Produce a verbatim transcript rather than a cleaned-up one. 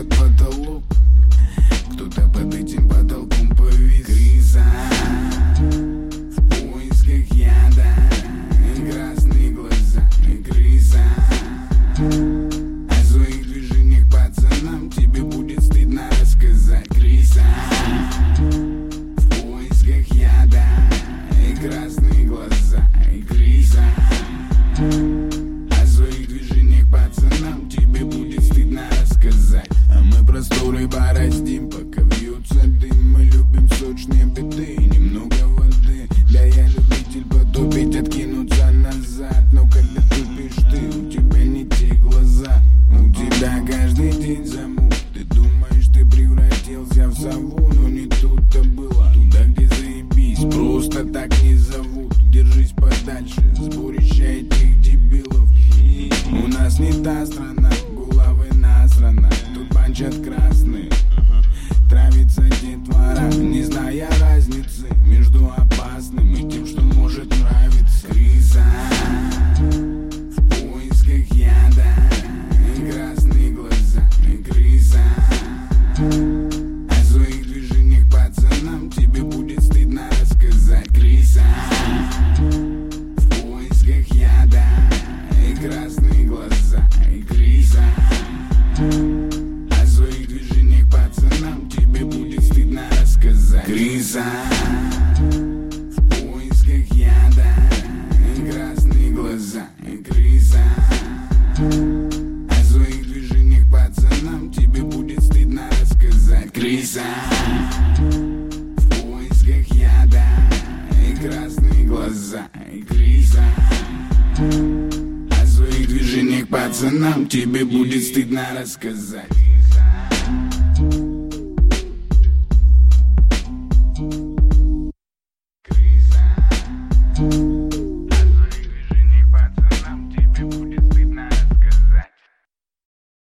под потолок. Кто-то под этим потолком повис. Криза в поисках яда, и красные глаза, и криза. О своих движениях пацанам тебе будет стыдно рассказать. Криза в поисках яда, и красные глаза, и криза. О своих движениях пацанам тебе будет стыдно рассказать. А мы просторы бороздим, пока вьется дым. Мы любим сочные биты и немного воды. Да, я любитель потупить, откинуться назад. Но когда тупишь ты, у тебя не те глаза. У тебя каждый день замут. Ты думаешь, ты превратился в сову, но не тут-то было. Туда, где заебись, просто так не зовут. Держись подальше, сборище этих дебилов. У нас не та страна, головы насрано. Тут банчат красные, травится детвора, не зная разницы между опасным и тем, что может нравиться. Криза в поисках яда, и красные глаза, и криза. О своих движениях пацанам тебе будет стыдно рассказать. Криза в поисках яда, и красные глаза, и криза. О своих движениях пацанам тебе будет стыдно рассказать. Криза в поисках яда, и красные глаза, и криза. О своих движениях пацанам тебе будет стыдно рассказать. Криза в поисках яда, и красные глаза, и криза. О своих движениях пацанам тебе будет стыдно рассказать.